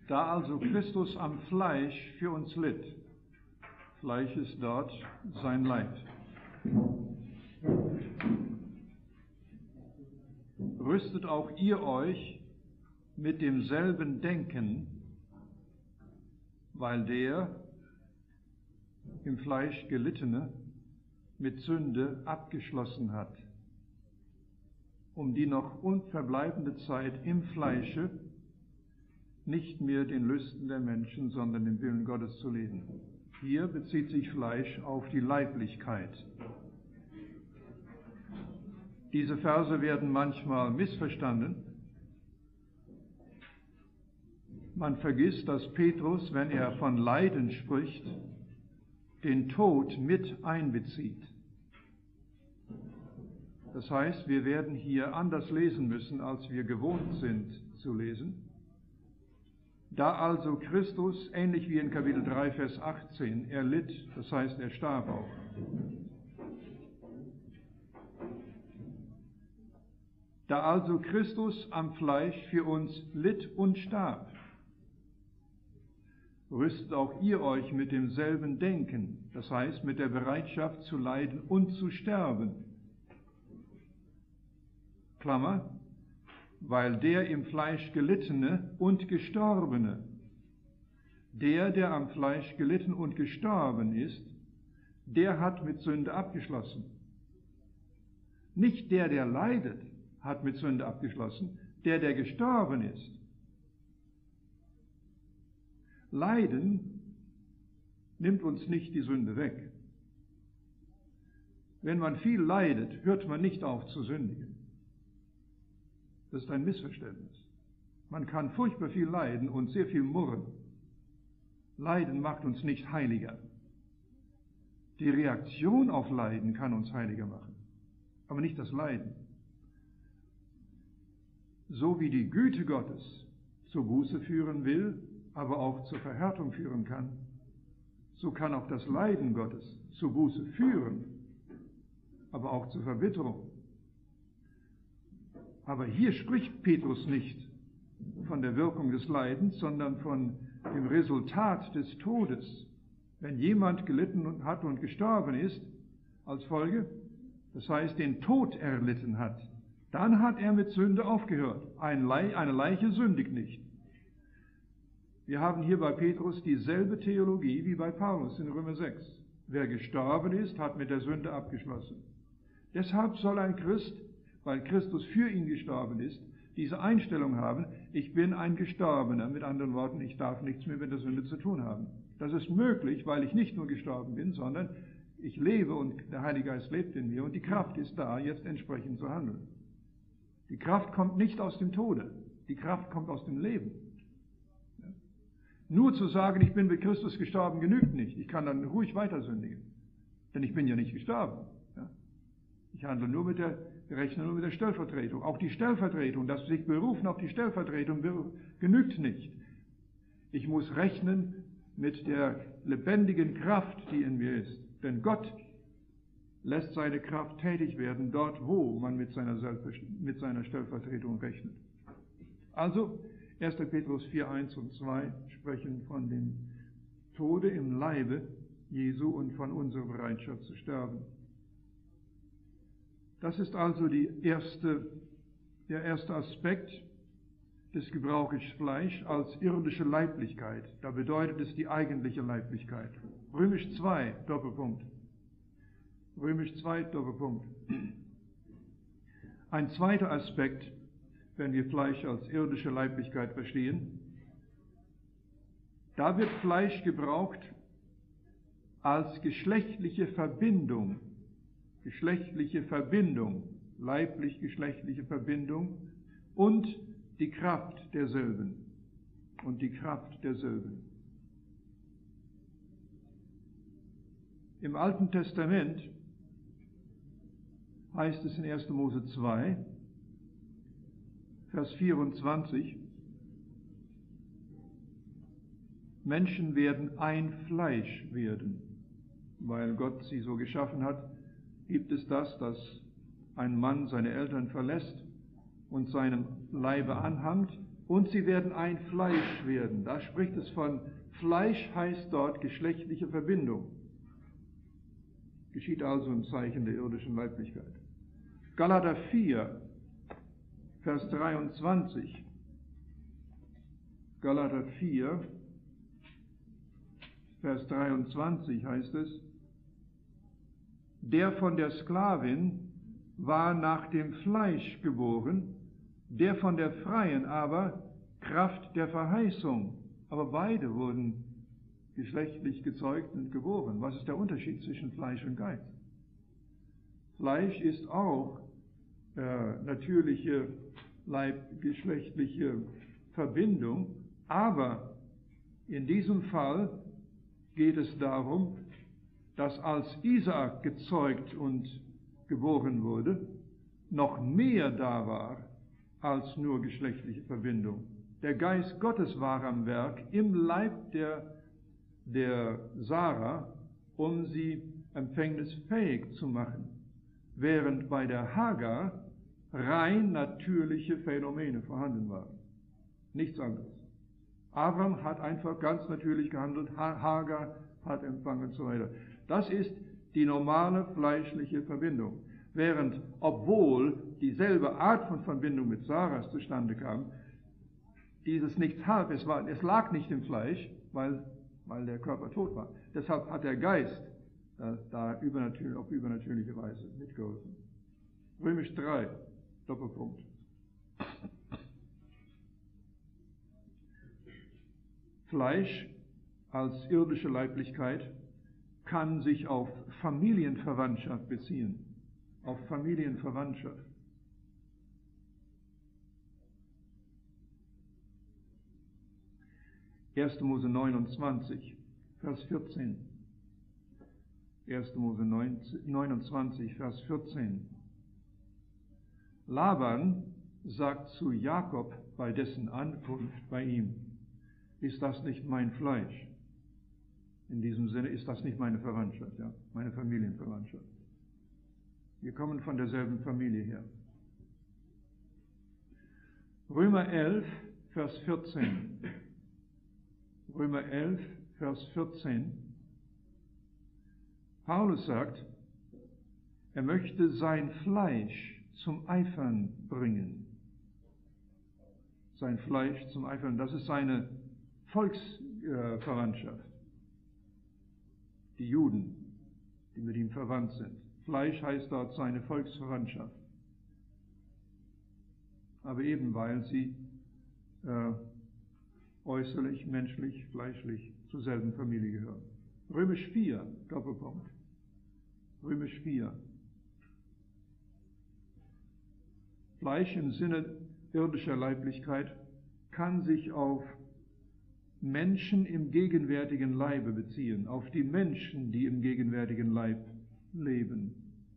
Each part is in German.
Da also Christus am Fleisch für uns litt, Fleisch ist dort sein Leib, rüstet auch ihr euch mit demselben Denken, weil der im Fleisch Gelittene mit Sünde abgeschlossen hat, um die noch unverbleibende Zeit im Fleische nicht mehr den Lüsten der Menschen, sondern den Willen Gottes zu leben. Hier bezieht sich Fleisch auf die Leiblichkeit. Diese Verse werden manchmal missverstanden. Man vergisst, dass Petrus, wenn er von Leiden spricht, den Tod mit einbezieht. Das heißt, wir werden hier anders lesen müssen, als wir gewohnt sind zu lesen. Da also Christus, ähnlich wie in Kapitel 3, Vers 18, er litt, das heißt, er starb auch. Da also Christus am Fleisch für uns litt und starb, rüstet auch ihr euch mit demselben Denken, das heißt, mit der Bereitschaft zu leiden und zu sterben. Klammer, weil der im Fleisch Gelittene und Gestorbene, der am Fleisch gelitten und gestorben ist, der hat mit Sünde abgeschlossen. Nicht der leidet, hat mit Sünde abgeschlossen, der gestorben ist. Leiden nimmt uns nicht die Sünde weg. Wenn man viel leidet, hört man nicht auf zu sündigen. Das ist ein Missverständnis. Man kann furchtbar viel leiden und sehr viel murren. Leiden macht uns nicht heiliger. Die Reaktion auf Leiden kann uns heiliger machen, aber nicht das Leiden. So wie die Güte Gottes zur Buße führen will, aber auch zur Verhärtung führen kann, so kann auch das Leiden Gottes zur Buße führen, aber auch zur Verbitterung. Aber hier spricht Petrus nicht von der Wirkung des Leidens, sondern von dem Resultat des Todes. Wenn jemand gelitten hat und gestorben ist, als Folge, das heißt den Tod erlitten hat, dann hat er mit Sünde aufgehört. Eine Leiche sündigt nicht. Wir haben hier bei Petrus dieselbe Theologie wie bei Paulus in Römer 6. Wer gestorben ist, hat mit der Sünde abgeschlossen. Deshalb soll ein Christ, weil Christus für ihn gestorben ist, diese Einstellung haben, ich bin ein Gestorbener. Mit anderen Worten, ich darf nichts mehr mit der Sünde zu tun haben. Das ist möglich, weil ich nicht nur gestorben bin, sondern ich lebe und der Heilige Geist lebt in mir und die Kraft ist da, jetzt entsprechend zu handeln. Die Kraft kommt nicht aus dem Tode, die Kraft kommt aus dem Leben. Ja? Nur zu sagen, ich bin mit Christus gestorben, genügt nicht. Ich kann dann ruhig weiter sündigen, denn ich bin ja nicht gestorben. Ja? Ich handle rechne nur mit der Stellvertretung. Auch die Stellvertretung, das sich berufen auf die Stellvertretung, genügt nicht. Ich muss rechnen mit der lebendigen Kraft, die in mir ist. Denn Gott lässt seine Kraft tätig werden, dort wo man mit seiner Stellvertretung rechnet. Also, 1. Petrus 4, 1 und 2 sprechen von dem Tode im Leibe Jesu und von unserer Bereitschaft zu sterben. Das ist also der erste Aspekt des Gebrauches Fleisch als irdische Leiblichkeit. Da bedeutet es die eigentliche Leiblichkeit. Römisch 2, Doppelpunkt. Römisch 2, Doppelpunkt. Ein zweiter Aspekt, wenn wir Fleisch als irdische Leiblichkeit verstehen, da wird Fleisch gebraucht als geschlechtliche Verbindung, leiblich-geschlechtliche Verbindung und die Kraft derselben. Im Alten Testament heißt es in 1. Mose 2, Vers 24, Menschen werden ein Fleisch werden, weil Gott sie so geschaffen hat. Gibt es das, dass ein Mann seine Eltern verlässt und seinem Leibe anhangt und sie werden ein Fleisch werden. Da spricht es von Fleisch, heißt dort geschlechtliche Verbindung. Geschieht also im Zeichen der irdischen Leiblichkeit. Galater 4, Vers 23. Galater 4, Vers 23 heißt es, der von der Sklavin war nach dem Fleisch geboren, der von der Freien aber Kraft der Verheißung. Aber beide wurden geschlechtlich gezeugt und geboren. Was ist der Unterschied zwischen Fleisch und Geist? Fleisch ist auch natürliche leibgeschlechtliche Verbindung, aber in diesem Fall geht es darum, dass als Isaak gezeugt und geboren wurde, noch mehr da war als nur geschlechtliche Verbindung. Der Geist Gottes war am Werk im Leib der Sarah, um sie empfängnisfähig zu machen, während bei der Hagar rein natürliche Phänomene vorhanden waren. Nichts anderes. Abraham hat einfach ganz natürlich gehandelt, Hagar hat empfangen und so weiter. Das ist die normale fleischliche Verbindung. Während, obwohl dieselbe Art von Verbindung mit Sarah zustande kam, dieses nichts half, es lag nicht im Fleisch, weil der Körper tot war. Deshalb hat der Geist da auf übernatürliche Weise mitgeholfen. Römisch 3, Doppelpunkt. Fleisch als irdische Leiblichkeit kann sich auf Familienverwandtschaft beziehen. Auf Familienverwandtschaft. Erste Mose 29, Vers 14. 1. Mose 29, Vers 14. Laban sagt zu Jakob bei dessen Ankunft bei ihm, ist das nicht mein Fleisch? In diesem Sinne ist das nicht meine Verwandtschaft, ja, meine Familienverwandtschaft. Wir kommen von derselben Familie her. Römer 11, Vers 14. Römer 11, Vers 14. Paulus sagt, er möchte sein Fleisch zum Eifern bringen. Sein Fleisch zum Eifern, das ist seine Volksverwandtschaft. Die Juden, die mit ihm verwandt sind. Fleisch heißt dort seine Volksverwandtschaft. Aber eben weil sie äußerlich, menschlich, fleischlich zur selben Familie gehören. Römisch 4, Doppelpunkt. Römisch 4. Fleisch im Sinne irdischer Leiblichkeit kann sich auf Menschen im gegenwärtigen Leibe beziehen, auf die Menschen, die im gegenwärtigen Leib leben.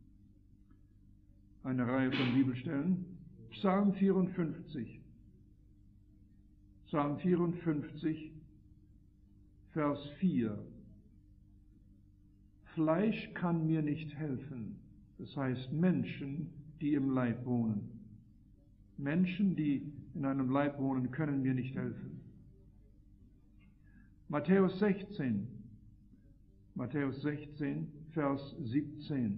Eine Reihe von Bibelstellen. Psalm 54. Psalm 54, Vers 4. Fleisch kann mir nicht helfen. Das heißt Menschen, die im Leib wohnen. Menschen, die in einem Leib wohnen, können mir nicht helfen. Matthäus 16, Vers 17.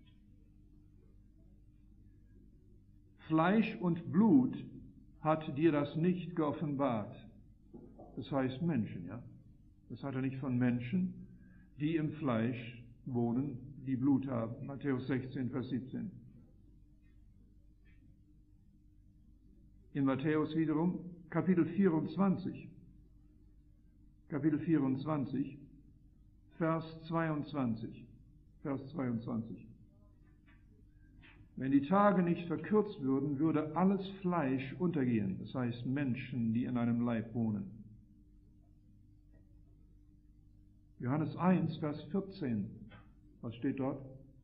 Fleisch und Blut hat dir das nicht geoffenbart. Das heißt Menschen, ja. Das hat er nicht von Menschen, die im Fleisch wohnen, die Blut haben. Matthäus 16, Vers 17. In Matthäus wiederum, Kapitel 24, Vers 22. Wenn die Tage nicht verkürzt würden, würde alles Fleisch untergehen. Das heißt Menschen, die in einem Leib wohnen. Johannes 1, Vers 14. Was steht dort?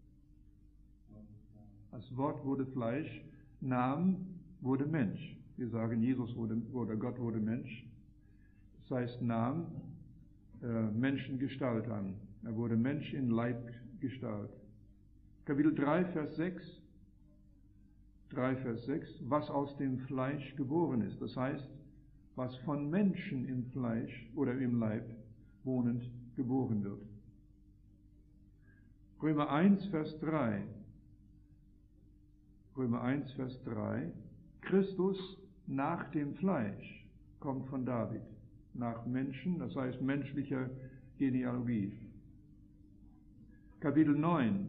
Das Wort wurde Fleisch, nahm, wurde Mensch. Wir sagen, Gott wurde Mensch. Das heißt, nahm Menschengestalt an. Er wurde Mensch in Leibgestalt. Kapitel 3, Vers 6. Was aus dem Fleisch geboren ist. Das heißt, was von Menschen im Fleisch oder im Leib wohnend geboren wird. Römer 1, Vers 3. Römer 1, Vers 3. Christus nach dem Fleisch kommt von David. Nach Menschen, das heißt menschlicher Genealogie. Kapitel 9,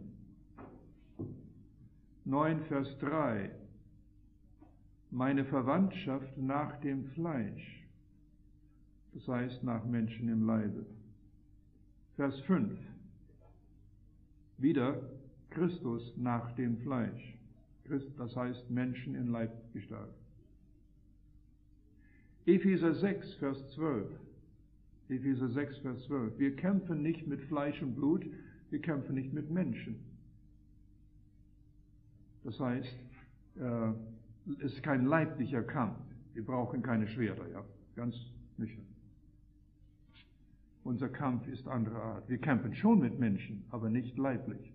9, Vers 3. Meine Verwandtschaft nach dem Fleisch, das heißt nach Menschen im Leibe. Vers 5. Wieder Christus nach dem Fleisch, das heißt Menschen in Leibgestalt. Epheser 6, Vers 12. Epheser 6, Vers 12. Wir kämpfen nicht mit Fleisch und Blut, wir kämpfen nicht mit Menschen. Das heißt, es ist kein leiblicher Kampf. Wir brauchen keine Schwerter, ja, ganz nüchtern. Unser Kampf ist anderer Art. Wir kämpfen schon mit Menschen, aber nicht leiblich.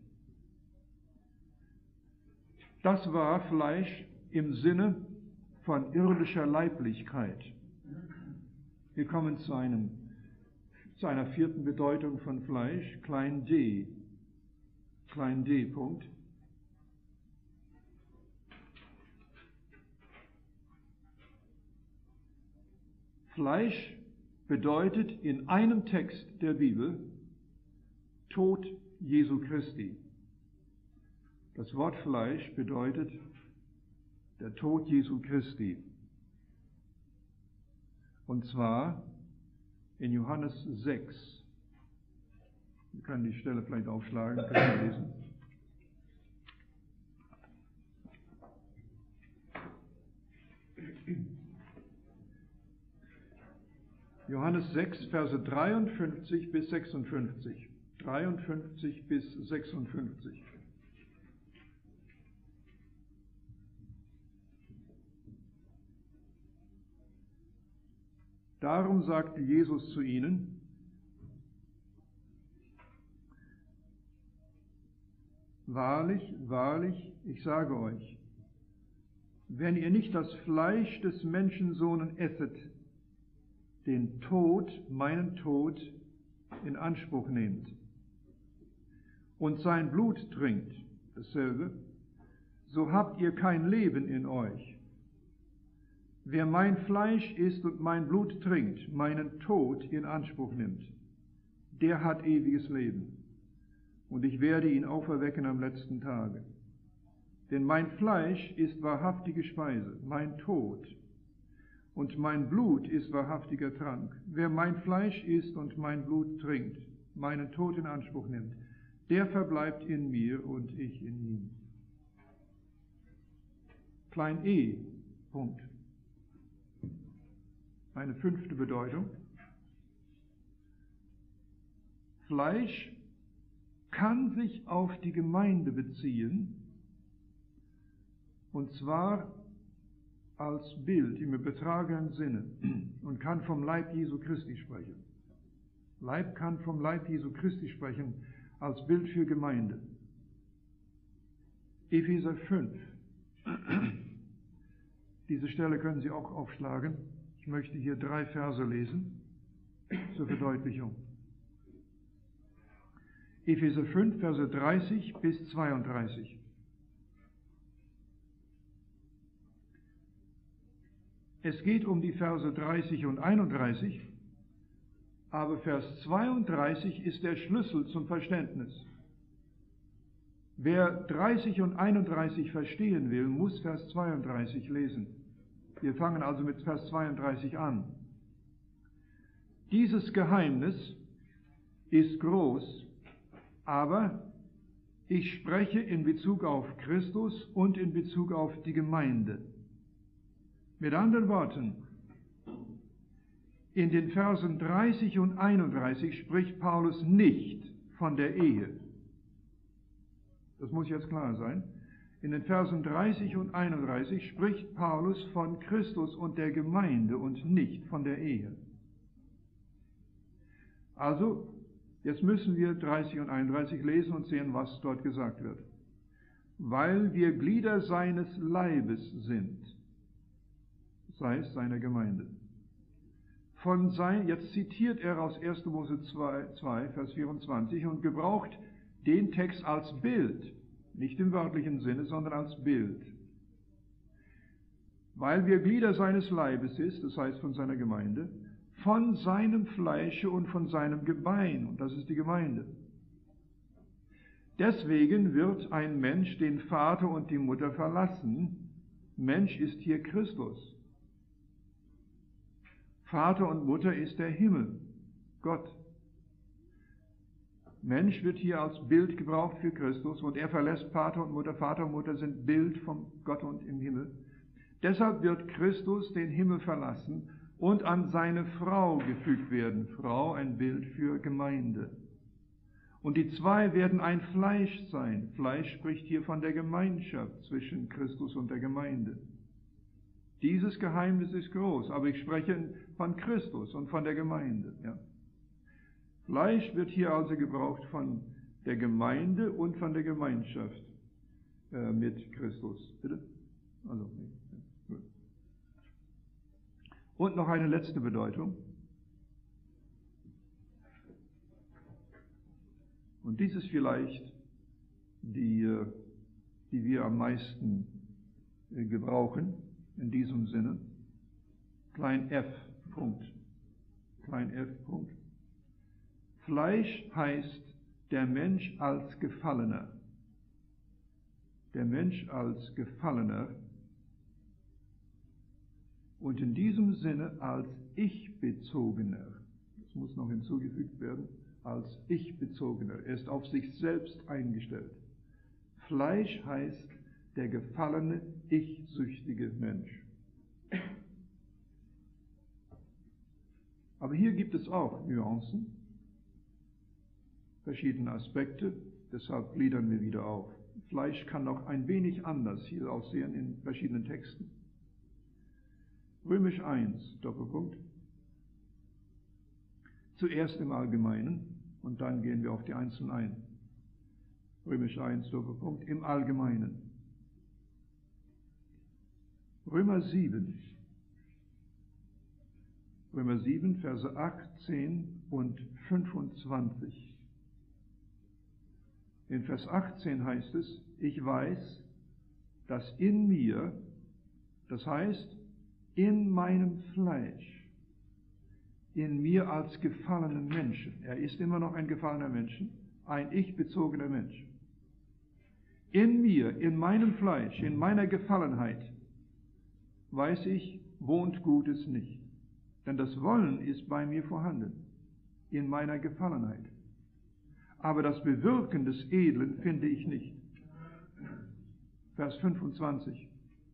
Das war Fleisch im Sinne von irdischer Leiblichkeit. Wir kommen zu einer vierten Bedeutung von Fleisch, klein d. Klein d, Punkt. Fleisch bedeutet in einem Text der Bibel Tod Jesu Christi. Das Wort Fleisch bedeutet der Tod Jesu Christi. Und zwar in Johannes 6. Wir können die Stelle vielleicht aufschlagen, können wir lesen. Johannes 6, Verse 53 bis 56. 53 bis 56. Darum sagte Jesus zu ihnen: Wahrlich, wahrlich, ich sage euch, wenn ihr nicht das Fleisch des Menschensohnes esset, den Tod, meinen Tod, in Anspruch nehmt und sein Blut trinkt, dasselbe, so habt ihr kein Leben in euch. Wer mein Fleisch isst und mein Blut trinkt, meinen Tod in Anspruch nimmt, der hat ewiges Leben, und ich werde ihn auferwecken am letzten Tage. Denn mein Fleisch ist wahrhaftige Speise, mein Tod, und mein Blut ist wahrhaftiger Trank. Wer mein Fleisch isst und mein Blut trinkt, meinen Tod in Anspruch nimmt, der verbleibt in mir und ich in ihm. Klein e, Punkt. Eine fünfte Bedeutung. Fleisch kann sich auf die Gemeinde beziehen, und zwar als Bild im übertragenen Sinne, und kann vom Leib Jesu Christi sprechen. Leib kann vom Leib Jesu Christi sprechen als Bild für Gemeinde. Epheser 5. Diese Stelle können Sie auch aufschlagen. Ich möchte hier 3 Verse lesen zur Verdeutlichung. Epheser 5, Verse 30 bis 32. Es geht um die Verse 30 und 31, aber Vers 32 ist der Schlüssel zum Verständnis. Wer 30 und 31 verstehen will, muss Vers 32 lesen. Wir fangen also mit Vers 32 an. Dieses Geheimnis ist groß, aber ich spreche in Bezug auf Christus und in Bezug auf die Gemeinde. Mit anderen Worten, in den Versen 30 und 31 spricht Paulus nicht von der Ehe. Das muss jetzt klar sein. In den Versen 30 und 31 spricht Paulus von Christus und der Gemeinde und nicht von der Ehe. Also, jetzt müssen wir 30 und 31 lesen und sehen, was dort gesagt wird. Weil wir Glieder seines Leibes sind, das heißt seiner Gemeinde. Jetzt zitiert er aus 1. Mose 2, Vers 24 und gebraucht den Text als Bild, nicht im wörtlichen Sinne, sondern als Bild. Weil wir Glieder seines Leibes ist, das heißt von seiner Gemeinde, von seinem Fleische und von seinem Gebein, und das ist die Gemeinde. Deswegen wird ein Mensch den Vater und die Mutter verlassen. Mensch ist hier Christus. Vater und Mutter ist der Himmel, Gott. Mensch wird hier als Bild gebraucht für Christus und er verlässt Vater und Mutter. Vater und Mutter sind Bild von Gott und im Himmel. Deshalb wird Christus den Himmel verlassen und an seine Frau gefügt werden. Frau, ein Bild für Gemeinde. Und die zwei werden ein Fleisch sein. Fleisch spricht hier von der Gemeinschaft zwischen Christus und der Gemeinde. Dieses Geheimnis ist groß, aber ich spreche von Christus und von der Gemeinde. Ja. Fleisch wird hier also gebraucht von der Gemeinde und von der Gemeinschaft mit Christus. Bitte? Also, gut. Und noch eine letzte Bedeutung. Und dies ist vielleicht die wir am meisten gebrauchen in diesem Sinne. Klein f. Punkt. Klein f. Punkt. Fleisch heißt der Mensch als Gefallener. Der Mensch als Gefallener. Und in diesem Sinne als Ich-Bezogener. Das muss noch hinzugefügt werden. Als Ich-Bezogener. Er ist auf sich selbst eingestellt. Fleisch heißt der gefallene, ich-süchtige Mensch. Aber hier gibt es auch Nuancen, verschiedene Aspekte, deshalb gliedern wir wieder auf. Fleisch kann noch ein wenig anders hier aussehen in verschiedenen Texten. Römisch 1, Doppelpunkt. Zuerst im Allgemeinen und dann gehen wir auf die Einzelnen ein. Römisch 1, Doppelpunkt, im Allgemeinen. Römer 7, Verse 18 und 25. In Vers 18 heißt es, ich weiß, dass in mir, das heißt, in meinem Fleisch, in mir als gefallenen Menschen, er ist immer noch ein gefallener Mensch, ein ich-bezogener Mensch, in mir, in meinem Fleisch, in meiner Gefallenheit, weiß ich, wohnt Gutes nicht. Denn das Wollen ist bei mir vorhanden, in meiner Gefallenheit. Aber das Bewirken des Edlen finde ich nicht. Vers 25.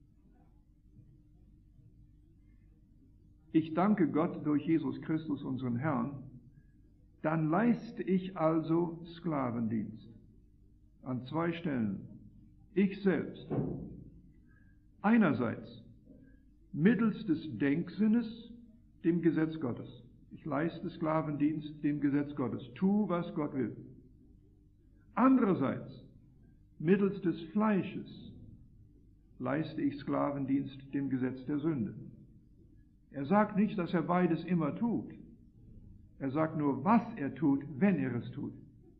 Ich danke Gott durch Jesus Christus, unseren Herrn, dann leiste ich also Sklavendienst. An zwei Stellen. Ich selbst. Einerseits mittels des Denksinnes dem Gesetz Gottes. Ich leiste Sklavendienst dem Gesetz Gottes. Tu, was Gott will. Andererseits, mittels des Fleisches leiste ich Sklavendienst dem Gesetz der Sünde. Er sagt nicht, dass er beides immer tut. Er sagt nur, was er tut, wenn er es tut.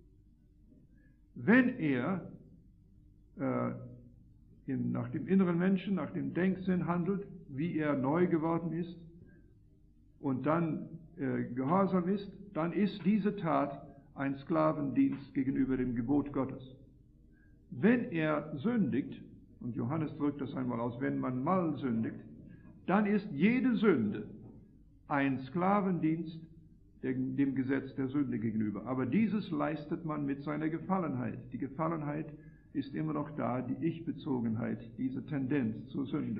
Wenn er nach dem inneren Menschen, nach dem Denksinn handelt, wie er neu geworden ist und dann gehorsam ist, dann ist diese Tat ein Sklavendienst gegenüber dem Gebot Gottes. Wenn er sündigt, und Johannes drückt das einmal aus, wenn man mal sündigt, dann ist jede Sünde ein Sklavendienst dem Gesetz der Sünde gegenüber. Aber dieses leistet man mit seiner Gefallenheit. Die Gefallenheit ist immer noch da, die Ich-Bezogenheit, diese Tendenz zur Sünde.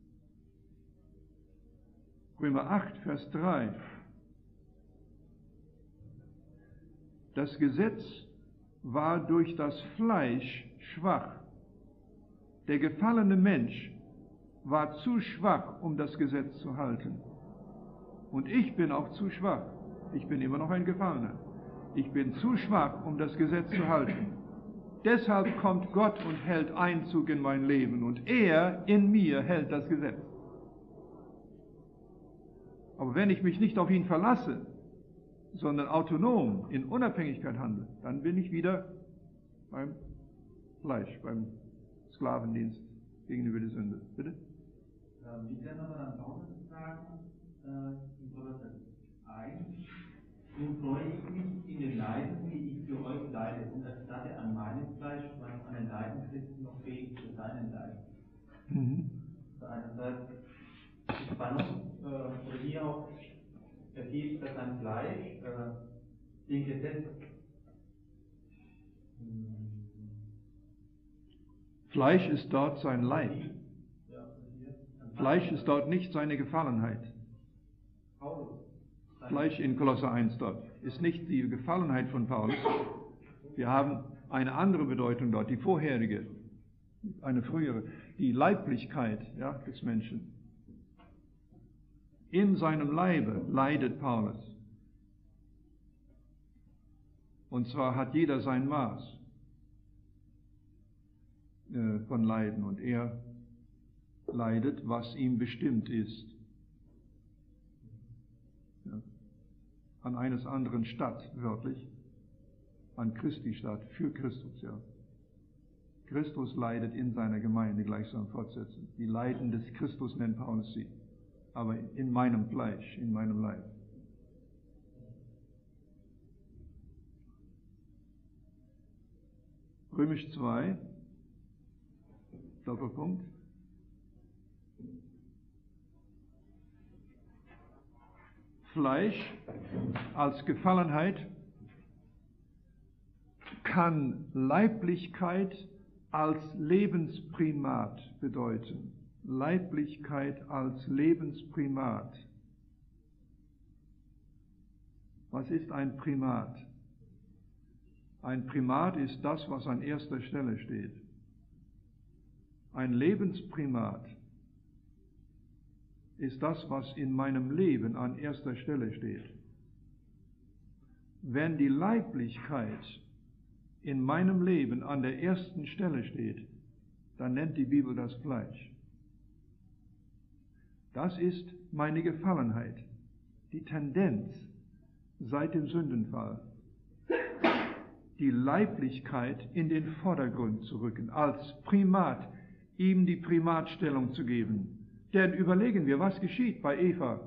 Römer 8, Vers 3. Das Gesetz war durch das Fleisch schwach. Der gefallene Mensch war zu schwach, um das Gesetz zu halten. Und ich bin auch zu schwach. Ich bin immer noch ein Gefallener. Ich bin zu schwach, um das Gesetz zu halten. Deshalb kommt Gott und hält Einzug in mein Leben. Und er in mir hält das Gesetz. Aber wenn ich mich nicht auf ihn verlasse, sondern autonom in Unabhängigkeit handle, dann bin ich wieder beim Fleisch, beim Sklavendienst gegenüber der Sünde. Bitte? Wie kann man dann Paulus sagen, in Kolosser 1, nun freue ich mich in den Leiden, die ich für euch leide, und erstatte an meinem Fleisch, was an den Leiden Christi noch fehlt, für seinen Leiden. Einerseits die Spannung, oder hier auch ergeht, dass ein Fleisch den Gesetz Fleisch ist dort sein Leib. Fleisch ist dort nicht seine Gefallenheit. Fleisch in Kolosser 1 dort ist nicht die Gefallenheit von Paulus. Wir haben eine andere Bedeutung dort, die vorherige, eine frühere, die Leiblichkeit, ja, des Menschen. In seinem Leibe leidet Paulus. Und zwar hat jeder sein Maß von Leiden, und er leidet, was ihm bestimmt ist. Ja. An eines anderen statt, wörtlich, an Christi statt, für Christus, ja. Christus leidet in seiner Gemeinde, gleichsam fortsetzen. Die Leiden des Christus nennt Paulus sie, aber in meinem Fleisch, in meinem Leib. Römisch 2, Doppelpunkt. Fleisch als Gefallenheit kann Leiblichkeit als Lebensprimat bedeuten. Leiblichkeit als Lebensprimat. Was ist ein Primat? Ein Primat ist das, was an erster Stelle steht. Ein Lebensprimat ist das, was in meinem Leben an erster Stelle steht. Wenn die Leiblichkeit in meinem Leben an der ersten Stelle steht, dann nennt die Bibel das Fleisch. Das ist meine Gefallenheit, die Tendenz seit dem Sündenfall, die Leiblichkeit in den Vordergrund zu rücken, als Primat, ihm die Primatstellung zu geben. Denn überlegen wir, was geschieht bei Eva?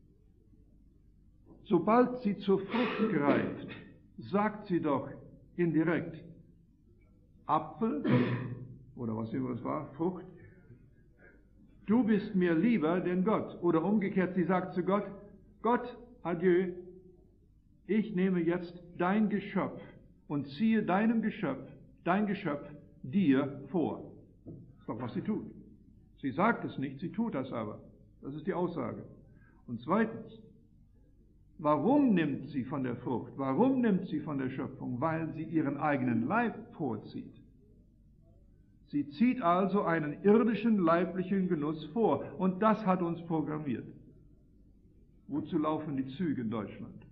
Sobald sie zur Frucht greift, sagt sie doch indirekt, Apfel, oder was immer es war, Frucht, du bist mir lieber denn Gott. Oder umgekehrt, sie sagt zu Gott, Gott, adieu, ich nehme jetzt dein Geschöpf und ziehe dein Geschöpf dir vor. Das ist doch, was sie tut. Sie sagt es nicht, sie tut das aber. Das ist die Aussage. Und zweitens, warum nimmt sie von der Frucht? Warum nimmt sie von der Schöpfung? Weil sie ihren eigenen Leib vorzieht. Sie zieht also einen irdischen, leiblichen Genuss vor. Und das hat uns programmiert. Wozu laufen die Züge in Deutschland?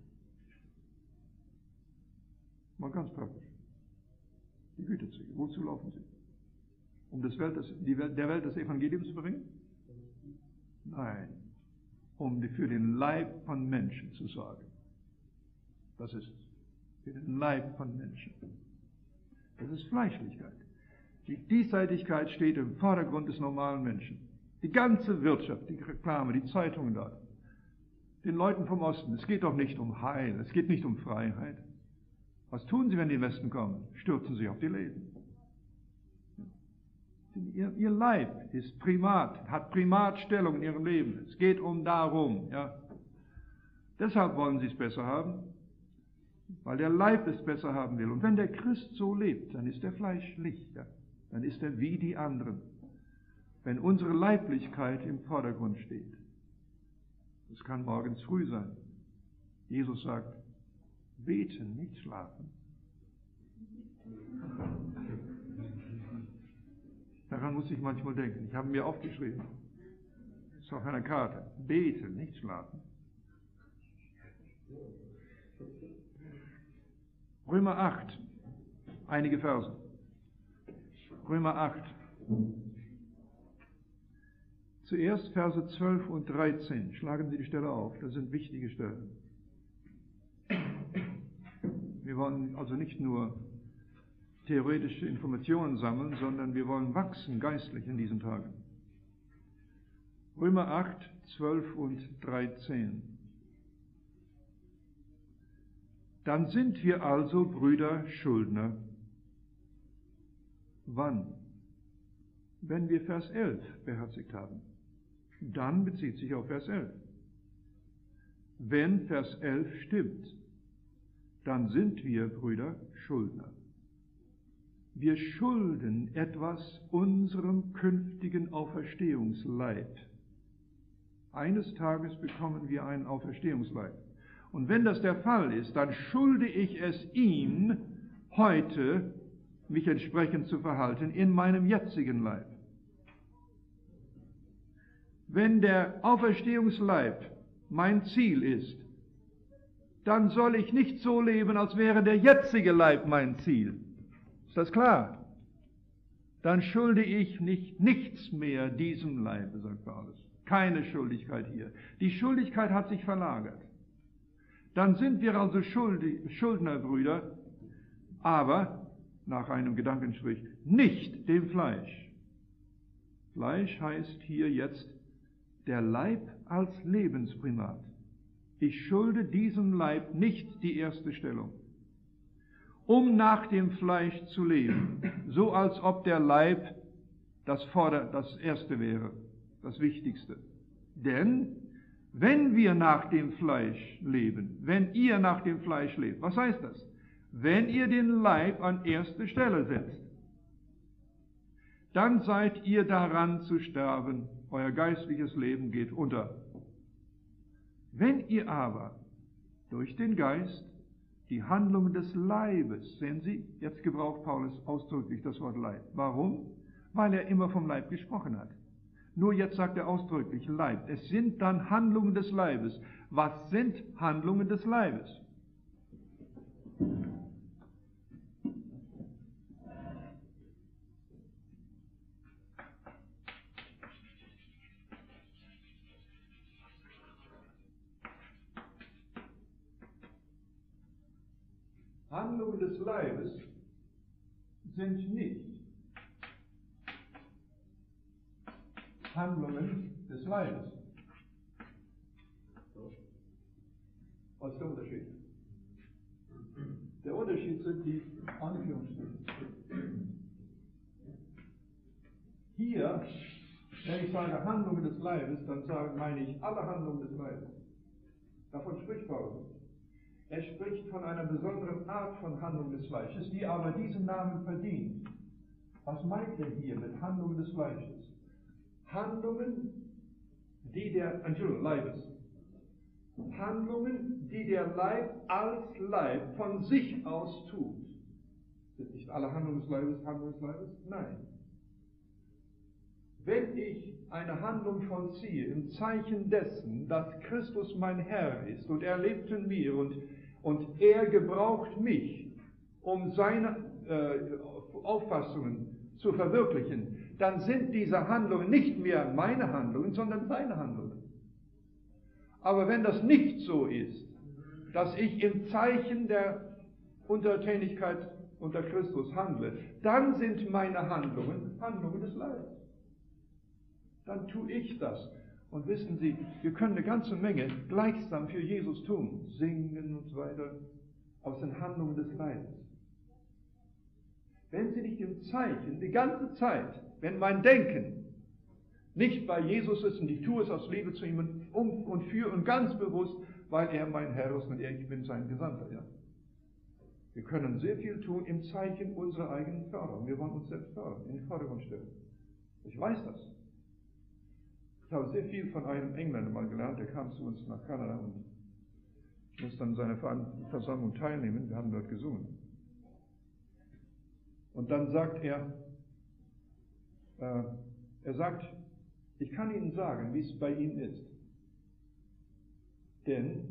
Mal ganz praktisch. Die Gütezüge, wozu laufen sie? Um der Welt das Evangelium zu bringen? Nein, um für den Leib von Menschen zu sorgen. Das ist es. Für den Leib von Menschen. Das ist Fleischlichkeit. Die Diesseitigkeit steht im Vordergrund des normalen Menschen. Die ganze Wirtschaft, die Reklame, die Zeitungen dort, den Leuten vom Osten, es geht doch nicht um Heil, es geht nicht um Freiheit. Was tun sie, wenn die in den Westen kommen? Stürzen sie auf die Leben. Ihr Leib ist Primat, hat Primatstellung in ihrem Leben. Es geht darum. Ja. Deshalb wollen sie es besser haben, weil der Leib es besser haben will. Und wenn der Christ so lebt, dann ist er fleischlich. Ja. Dann ist er wie die anderen. Wenn unsere Leiblichkeit im Vordergrund steht. Das kann morgens früh sein. Jesus sagt, beten, nicht schlafen. Daran muss ich manchmal denken. Ich habe mir aufgeschrieben. Das ist auf einer Karte. Beten, nicht schlafen. Römer 8. Einige Verse. Römer 8. Zuerst Verse 12 und 13. Schlagen Sie die Stelle auf, das sind wichtige Stellen. Wir wollen also nicht nur theoretische Informationen sammeln, sondern wir wollen wachsen geistlich in diesen Tagen. Römer 8, 12 und 13. Dann sind wir also, Brüder, Schuldner. Wann? Wenn wir Vers 11 beherzigt haben. Dann bezieht sich auf Vers 11. Wenn Vers 11 stimmt, dann sind wir, Brüder, Schuldner. Wir schulden etwas unserem künftigen Auferstehungsleib. Eines Tages bekommen wir einen Auferstehungsleib. Und wenn das der Fall ist, dann schulde ich es ihm, heute mich entsprechend zu verhalten in meinem jetzigen Leib. Wenn der Auferstehungsleib mein Ziel ist, dann soll ich nicht so leben, als wäre der jetzige Leib mein Ziel. Ist das klar? Dann schulde ich nichts mehr diesem Leibe, sagt Paulus. Keine Schuldigkeit hier. Die Schuldigkeit hat sich verlagert. Dann sind wir also Schuldner, Brüder, aber, nach einem Gedankenstrich, nicht dem Fleisch. Fleisch heißt hier jetzt der Leib als Lebensprimat. Ich schulde diesem Leib nicht die erste Stellung, um nach dem Fleisch zu leben, so als ob der Leib das Erste wäre, das Wichtigste. Denn wenn wir nach dem Fleisch leben, wenn ihr nach dem Fleisch lebt, was heißt das? Wenn ihr den Leib an erste Stelle setzt, dann seid ihr daran zu sterben, euer geistliches Leben geht unter. Wenn ihr aber durch den Geist die Handlungen des Leibes, sehen Sie, jetzt gebraucht Paulus ausdrücklich das Wort Leib. Warum? Weil er immer vom Leib gesprochen hat. Nur jetzt sagt er ausdrücklich Leib. Es sind dann Handlungen des Leibes. Was sind Handlungen des Leibes? Handlungen des Leibes sind nicht Handlungen des Leibes. Was ist der Unterschied? Der Unterschied sind die Anführungsstriche. Hier, wenn ich sage Handlungen des Leibes, dann meine ich alle Handlungen des Leibes. Davon spricht Paulus. Er spricht von einer besonderen Art von Handlung des Fleisches, die aber diesen Namen verdient. Was meint er hier mit Handlungen des Fleisches? Handlungen, die der Leib als Leib von sich aus tut. Sind nicht alle Handlungen des Leibes Handlungen des Leibes? Nein. Wenn ich eine Handlung vollziehe im Zeichen dessen, dass Christus mein Herr ist und er lebt in mir und er gebraucht mich, um seine Auffassungen zu verwirklichen, dann sind diese Handlungen nicht mehr meine Handlungen, sondern seine Handlungen. Aber wenn das nicht so ist, dass ich im Zeichen der Untertänigkeit unter Christus handle, dann sind meine Handlungen Handlungen des Leibes. Dann tue ich das. Und wissen Sie, wir können eine ganze Menge gleichsam für Jesus tun, singen und so weiter, aus den Handlungen des Leibes. Wenn Sie nicht im Zeichen, die ganze Zeit, wenn mein Denken nicht bei Jesus ist und ich tue es aus Liebe zu ihm und für und ganz bewusst, weil er mein Herr ist und ich bin sein Gesandter. Ja. Wir können sehr viel tun im Zeichen unserer eigenen Förderung. Wir wollen uns selbst fördern, in den Vordergrund stellen. Ich weiß das. Ich habe sehr viel von einem Engländer mal gelernt, der kam zu uns nach Kanada und musste dann seiner Versammlung teilnehmen. Wir haben dort gesungen. Und dann sagt er sagt, ich kann Ihnen sagen, wie es bei Ihnen ist. Denn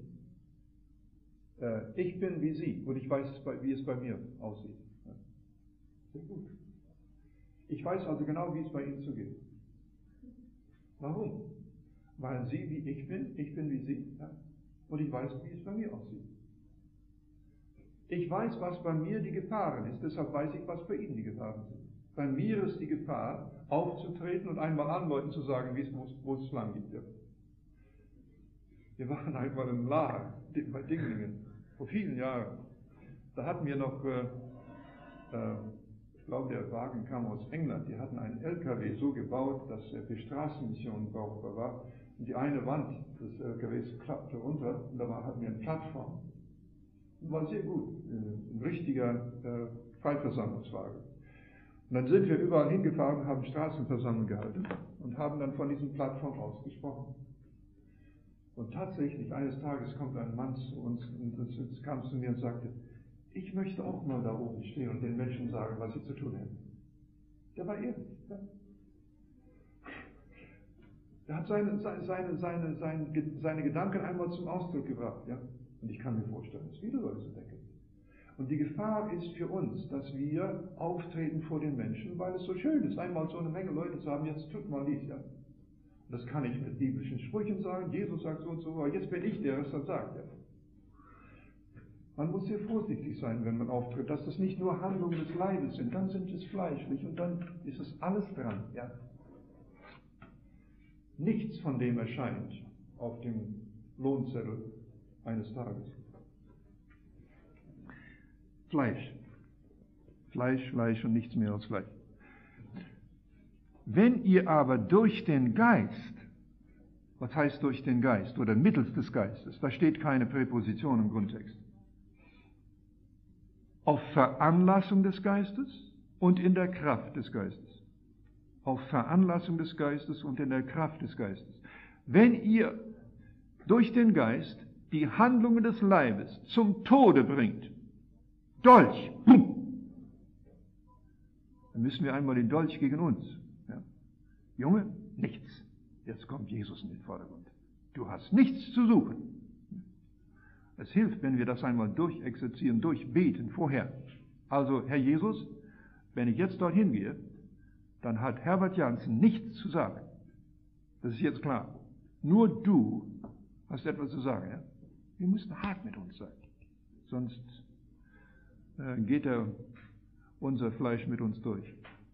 ich bin wie Sie und ich weiß, wie es bei mir aussieht. Ja. Sehr gut. Ich weiß also genau, wie es bei Ihnen zugeht. Warum? Weil Sie wie ich bin wie Sie, ja? Und ich weiß, wie es bei mir aussieht. Ich weiß, was bei mir die Gefahren ist, deshalb weiß ich, was bei Ihnen die Gefahren sind. Bei mir ist die Gefahr, aufzutreten und einmal an Leuten zu sagen, wo es lang geht. Ja. Wir waren einmal im Lager bei Dinglingen, vor vielen Jahren. Da hatten wir noch, ich glaube, der Wagen kam aus England, die hatten einen LKW so gebaut, dass er für Straßenmissionen brauchbar war. Und die eine Wand des LKWs klappte runter und da hatten wir eine Plattform. Und war sehr gut, ein richtiger Freiversammlungswagen. Und dann sind wir überall hingefahren, haben Straßenversammlungen gehalten und haben dann von diesen Plattformen aus gesprochen. Und tatsächlich, eines Tages kommt ein Mann zu uns und kam zu mir und sagte, ich möchte auch mal da oben stehen und den Menschen sagen, was sie zu tun hätten. Der war ehrlich. Ja. Er hat seine Gedanken einmal zum Ausdruck gebracht. Ja? Und ich kann mir vorstellen, dass viele Leute so denken. Und die Gefahr ist für uns, dass wir auftreten vor den Menschen, weil es so schön ist, einmal so eine Menge Leute zu haben, jetzt tut mal dies. Ja? Das kann ich mit biblischen Sprüchen sagen, Jesus sagt so und so, aber jetzt bin ich der, der das sagt. Ja? Man muss sehr vorsichtig sein, wenn man auftritt, dass das nicht nur Handlungen des Leibes sind, dann sind es fleischlich und dann ist es alles dran. Ja? Nichts von dem erscheint auf dem Lohnzettel eines Tages. Fleisch. Fleisch und nichts mehr als Fleisch. Wenn ihr aber durch den Geist, was heißt durch den Geist oder mittels des Geistes, da steht keine Präposition im Grundtext, auf Veranlassung des Geistes und in der Kraft des Geistes. Auf Veranlassung des Geistes und in der Kraft des Geistes. Wenn ihr durch den Geist die Handlungen des Leibes zum Tode bringt, Dolch, dann müssen wir einmal den Dolch gegen uns. Ja. Junge, nichts. Jetzt kommt Jesus in den Vordergrund. Du hast nichts zu suchen. Es hilft, wenn wir das einmal durchexerzieren, durchbeten vorher. Also, Herr Jesus, wenn ich jetzt dorthin gehe, dann hat Herbert Janssen nichts zu sagen. Das ist jetzt klar. Nur du hast etwas zu sagen. Ja? Wir müssen hart mit uns sein. Sonst geht unser Fleisch mit uns durch.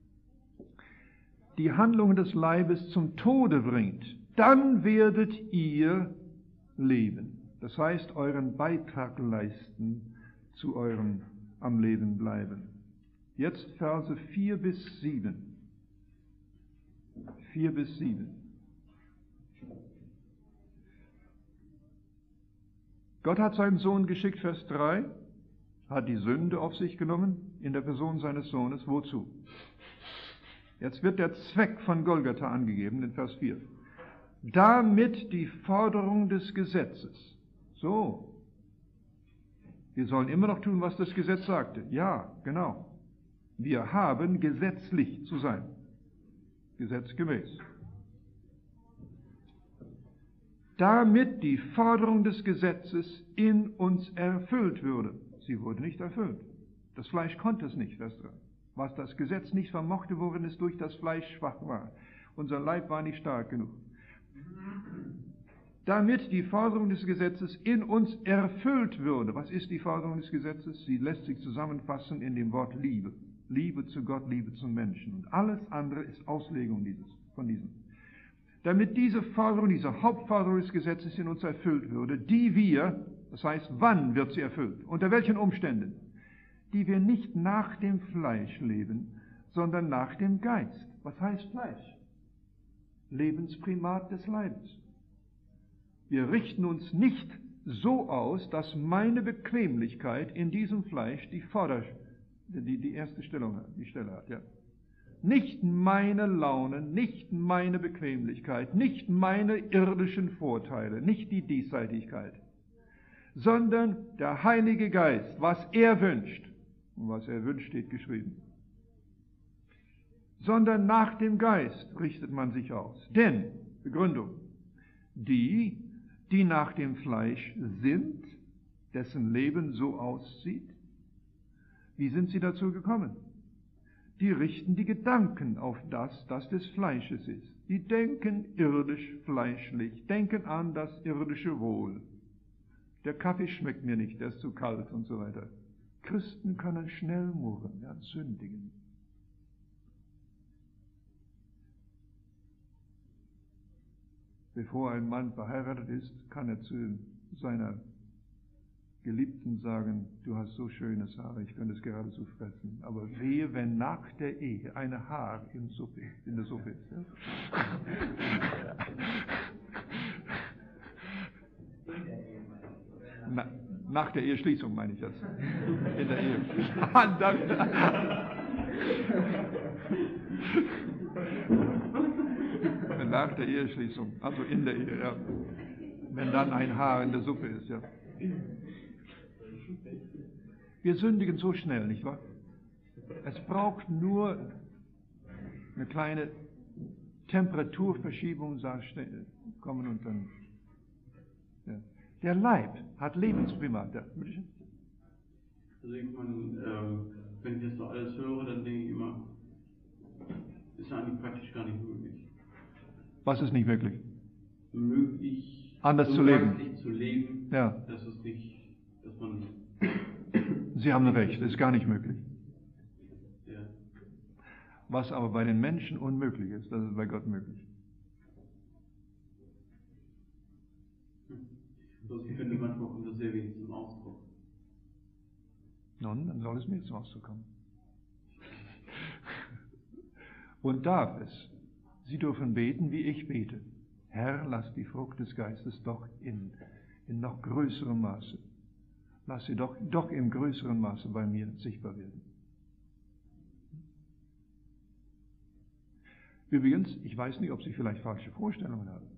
Die Handlungen des Leibes zum Tode bringt, dann werdet ihr leben. Das heißt, euren Beitrag leisten zu eurem am Leben bleiben. Jetzt Verse 4 bis 7. 4 bis 7. Gott hat seinen Sohn geschickt, Vers 3, hat die Sünde auf sich genommen in der Person seines Sohnes. Wozu? Jetzt wird der Zweck von Golgatha angegeben in Vers 4. Damit die Forderung des Gesetzes. So. Wir sollen immer noch tun, was das Gesetz sagte. Ja, genau. Wir haben gesetzlich zu sein. Gesetzgemäß. Damit die Forderung des Gesetzes in uns erfüllt würde. Sie wurde nicht erfüllt. Das Fleisch konnte es nicht, Vers 3. Was das Gesetz nicht vermochte, worin es durch das Fleisch schwach war. Unser Leib war nicht stark genug. Damit die Forderung des Gesetzes in uns erfüllt würde. Was ist die Forderung des Gesetzes? Sie lässt sich zusammenfassen in dem Wort Liebe. Liebe zu Gott, Liebe zum Menschen. Und alles andere ist Auslegung von diesem. Damit diese Forderung, diese Hauptforderung des Gesetzes in uns erfüllt würde, die wir, das heißt, wann wird sie erfüllt? Unter welchen Umständen? Die wir nicht nach dem Fleisch leben, sondern nach dem Geist. Was heißt Fleisch? Lebensprimat des Leibes. Wir richten uns nicht so aus, dass meine Bequemlichkeit in diesem Fleisch die erste Stellung hat, die Stelle hat, ja. Nicht meine Launen, nicht meine Bequemlichkeit, nicht meine irdischen Vorteile, nicht die Diesseitigkeit, sondern der Heilige Geist, was er wünscht. Und was er wünscht, steht geschrieben. Sondern nach dem Geist richtet man sich aus. Denn, Begründung, die nach dem Fleisch sind, dessen Leben so aussieht, wie sind sie dazu gekommen? Die richten die Gedanken auf das des Fleisches ist. Die denken irdisch, fleischlich, denken an das irdische Wohl. Der Kaffee schmeckt mir nicht, der ist zu kalt und so weiter. Christen können schnell murren, ja, sündigen. Bevor ein Mann verheiratet ist, kann er zu seiner Geliebten sagen, du hast so schönes Haar, ich könnte es geradezu fressen. Aber wehe, wenn nach der Ehe eine Haar in der Suppe ist. Ja? Nach der Eheschließung meine ich jetzt. In der Ehe. Nach der Eheschließung, also in der Ehe, ja. Wenn dann ein Haar in der Suppe ist, ja. Wir sündigen so schnell, nicht wahr? Es braucht nur eine kleine Temperaturverschiebung kommen und dann. Ja. Der Leib hat Lebensprimat. Ja. Also ich meine, wenn ich das so alles höre, dann denke ich immer, ist eigentlich praktisch gar nicht möglich. Was ist nicht möglich? Möglich, anders so zu leben. Zu leben, ja. Dass es nicht, dass man. Sie haben recht, ist gar nicht möglich. Ja. Was aber bei den Menschen unmöglich ist, das ist bei Gott möglich. Also ich finde, manchmal kommt das sehr wenig zum Ausdruck. Nun, dann soll es mir zum Ausdruck kommen. Und darf es. Sie dürfen beten, wie ich bete. Herr, lass die Frucht des Geistes doch in noch größerem Maße, lass sie doch im größeren Maße bei mir sichtbar werden. Übrigens, ich weiß nicht, ob Sie vielleicht falsche Vorstellungen haben.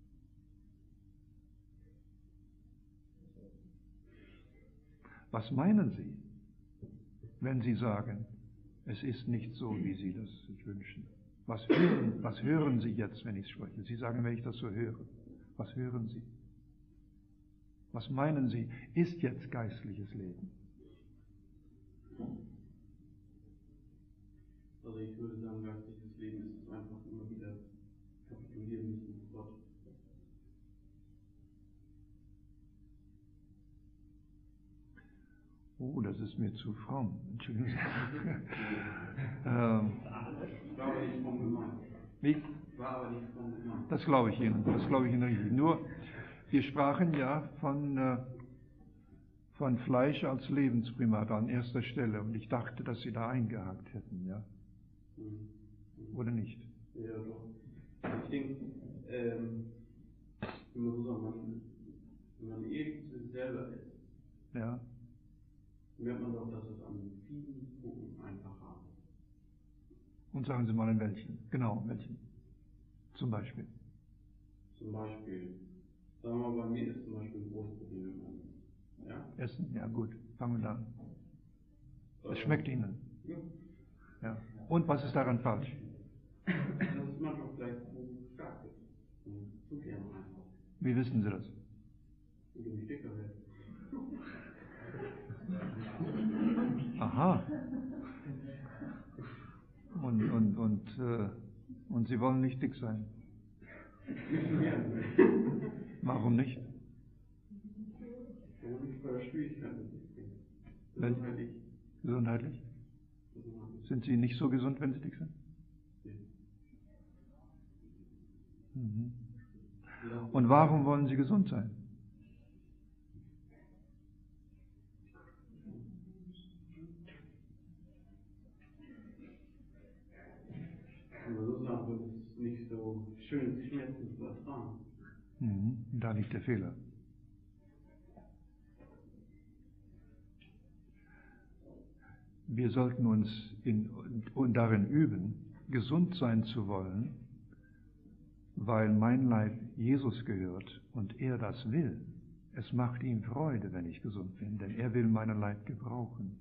Was meinen Sie, wenn Sie sagen, es ist nicht so, wie Sie das sich wünschen? Was hören Sie jetzt, wenn ich spreche? Sie sagen, wenn ich das so höre. Was hören Sie? Was meinen Sie, ist jetzt geistliches Leben? Also ich würde sagen, geistliches Leben ist einfach immer wieder kapitulieren müssen mit Gott. Oh, das ist mir zu fromm. Entschuldigung. Ich war aber nicht fromm gemeint. Wie? War aber nicht fromm gemeint. Das glaube ich Ihnen. Das glaube ich Ihnen richtig. Nur, wir sprachen ja von Fleisch als Lebensprimat an erster Stelle. Und ich dachte, dass Sie da eingehakt hätten, ja? Oder nicht? Ja, doch. Ich denke, wenn man ehrlich zu sich selber ist, ja, merkt man doch, dass es an vielen Punkten einfacher ist. Und sagen Sie mal in welchen? Genau, in welchen? Zum Beispiel. Zum Beispiel, sagen wir mal, bei mir ist zum Beispiel ein großes Problem mit meinem Essen. Ja? Essen? Ja gut, fangen wir an. Es schmeckt Ihnen. Ja. Ja. Und was ist daran falsch? Dass es manchmal vielleicht zu stark ist. Zu gerne einfach. Wie wissen Sie das? Indem ich dicker werde. Aha. Und Sie wollen nicht dick sein? Warum nicht? Warum nicht bei der Schwierigkeit mit dick bin? Gesundheitlich? Sind Sie nicht so gesund, wenn Sie dick sind? Ja. Mhm. Und warum wollen Sie gesund sein? Aber so sagen, das ist nicht so schön, Schmerzen zu ertragen. Mhm. Da liegt der Fehler. Wir sollten uns darin üben, gesund sein zu wollen, weil mein Leib Jesus gehört und er das will. Es macht ihm Freude, wenn ich gesund bin, denn er will meinen Leib gebrauchen.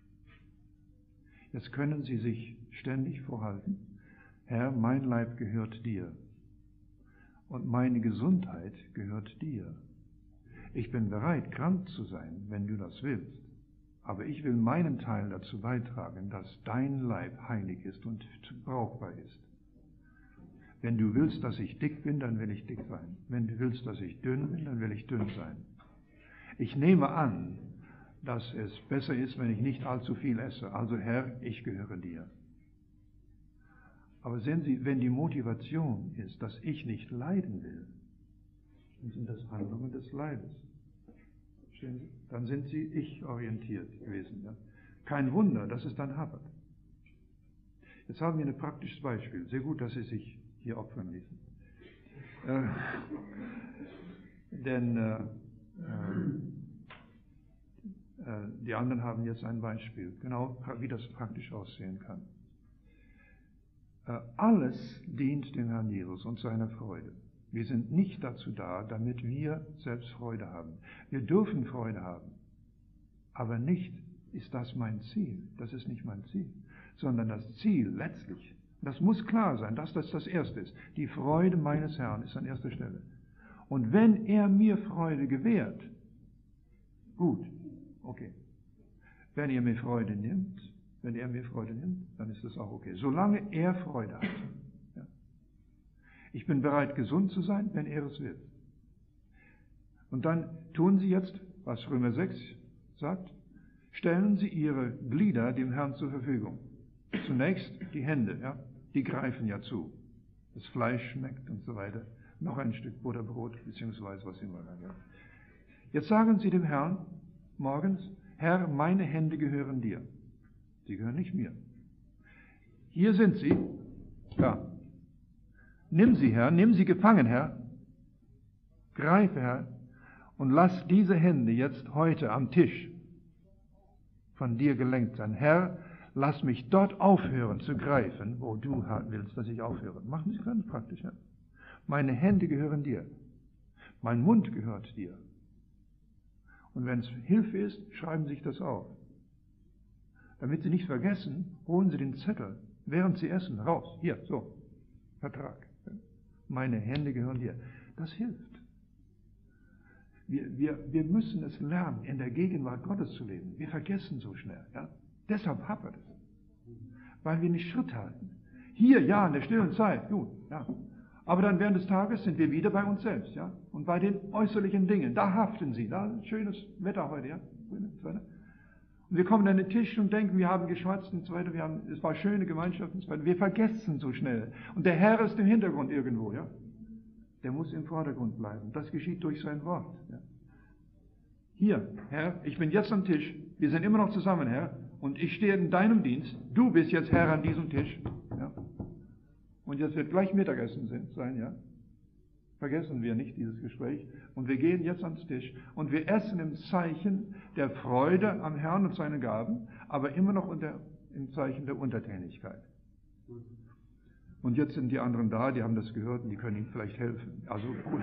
Jetzt können Sie sich ständig vorhalten, Herr, mein Leib gehört dir und meine Gesundheit gehört dir. Ich bin bereit, krank zu sein, wenn du das willst. Aber ich will meinen Teil dazu beitragen, dass dein Leib heilig ist und brauchbar ist. Wenn du willst, dass ich dick bin, dann will ich dick sein. Wenn du willst, dass ich dünn bin, dann will ich dünn sein. Ich nehme an, dass es besser ist, wenn ich nicht allzu viel esse. Also Herr, ich gehöre dir. Aber sehen Sie, wenn die Motivation ist, dass ich nicht leiden will, dann sind das Handlungen des Leides. Verstehen Sie? Dann sind Sie ich-orientiert gewesen. Ja? Kein Wunder, dass es dann hapert. Jetzt haben wir ein praktisches Beispiel. Sehr gut, dass Sie sich hier opfern ließen. Die anderen haben jetzt ein Beispiel, genau wie das praktisch aussehen kann. Alles dient dem Herrn Jesus und seiner Freude. Wir sind nicht dazu da, damit wir selbst Freude haben. Wir dürfen Freude haben, aber nicht ist das mein Ziel. Das ist nicht mein Ziel, sondern das Ziel letztlich, das muss klar sein, dass das das Erste ist. Die Freude meines Herrn ist an erster Stelle. Und wenn er mir Freude gewährt, gut, okay. Wenn er mir Freude nimmt, dann ist das auch okay. Solange er Freude hat. Ja. Ich bin bereit, gesund zu sein, wenn er es will. Und dann tun Sie jetzt, was Römer 6 sagt, stellen Sie Ihre Glieder dem Herrn zur Verfügung. Zunächst die Hände, ja, die greifen ja zu. Das Fleisch schmeckt und so weiter. Noch ein Stück Butterbrot, beziehungsweise was immer. Ja. Jetzt sagen Sie dem Herrn morgens, Herr, meine Hände gehören dir. Sie gehören nicht mir. Hier sind sie. Ja. Nimm sie, Herr, nimm sie gefangen, Herr. Greife, Herr, und lass diese Hände jetzt heute am Tisch von dir gelenkt sein. Herr, lass mich dort aufhören zu greifen, wo du willst, dass ich aufhöre. Machen Sie es ganz praktisch, Herr. Meine Hände gehören dir. Mein Mund gehört dir. Und wenn es Hilfe ist, schreiben Sie sich das auf. Damit Sie nicht vergessen, holen Sie den Zettel, während Sie essen, raus. Hier, so, Vertrag. Meine Hände gehören dir. Das hilft. Wir müssen es lernen, in der Gegenwart Gottes zu leben. Wir vergessen so schnell. Ja? Deshalb hapert es. Weil wir nicht Schritt halten. Hier, ja, in der stillen Zeit, gut, ja. Aber dann während des Tages sind wir wieder bei uns selbst, ja. Und bei den äußerlichen Dingen, da haften sie. Da ist schönes Wetter heute, ja. Und wir kommen an den Tisch und denken, wir haben geschwatzt und so weiter, es war schöne Gemeinschaft und so weiter. Wir vergessen so schnell. Und der Herr ist im Hintergrund irgendwo, ja. Der muss im Vordergrund bleiben. Das geschieht durch sein Wort, ja. Hier, Herr, ich bin jetzt am Tisch. Wir sind immer noch zusammen, Herr. Und ich stehe in deinem Dienst. Du bist jetzt Herr an diesem Tisch, ja. Und jetzt wird gleich Mittagessen sein, ja. Vergessen wir nicht dieses Gespräch. Und wir gehen jetzt ans Tisch. Und wir essen im Zeichen der Freude am Herrn und seinen Gaben, aber immer noch im Zeichen der Untertänigkeit. Und jetzt sind die anderen da, die haben das gehört und die können Ihnen vielleicht helfen. Also gut.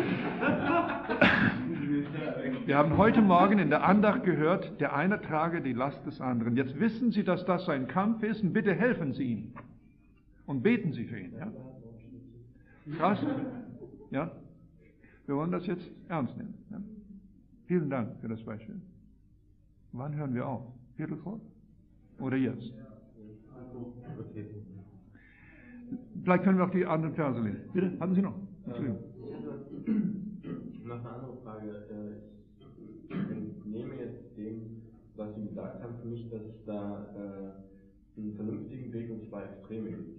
Wir haben heute Morgen in der Andacht gehört, der eine trage die Last des anderen. Jetzt wissen Sie, dass das sein Kampf ist und bitte helfen Sie ihm. Und beten Sie für ihn. Ja? Krass. Ja? Wir wollen das jetzt ernst nehmen. Ja? Vielen Dank für das Beispiel. Wann hören wir auf? Viertel vor? Oder jetzt? Vielleicht können wir auch die anderen Verse lesen. Bitte, haben Sie noch? Entschuldigung. Noch eine andere Frage. Ich nehme jetzt dem, was Sie gesagt haben, für mich, dass es da einen vernünftigen Weg und zwei Extreme gibt.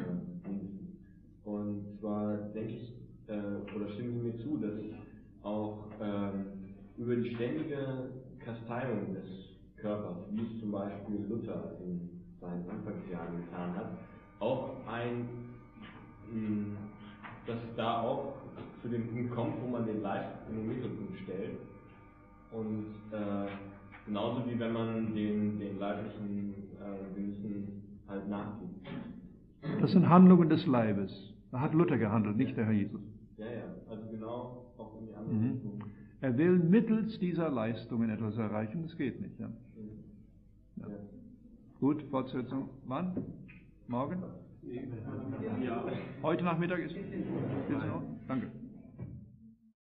Und zwar denke ich, oder stimmen Sie mir zu, dass auch über die ständige Kasteiung des Körpers, wie es zum Beispiel Luther in seinen Anfangsjahren getan hat, auch dass es da auch zu dem Punkt kommt, wo man den Leib in den Mittelpunkt stellt. Und genauso wie wenn man den leiblichen Genüssen halt nachgibt. Das sind Handlungen des Leibes. Da hat Luther gehandelt, nicht der Herr Jesus. Ja, also genau auch in die andere Richtung. Er will mittels dieser Leistungen etwas erreichen, das geht nicht. Ja? Ja. Gut, Fortsetzung. Wann? Morgen? Ja. Heute Nachmittag ist es? Danke.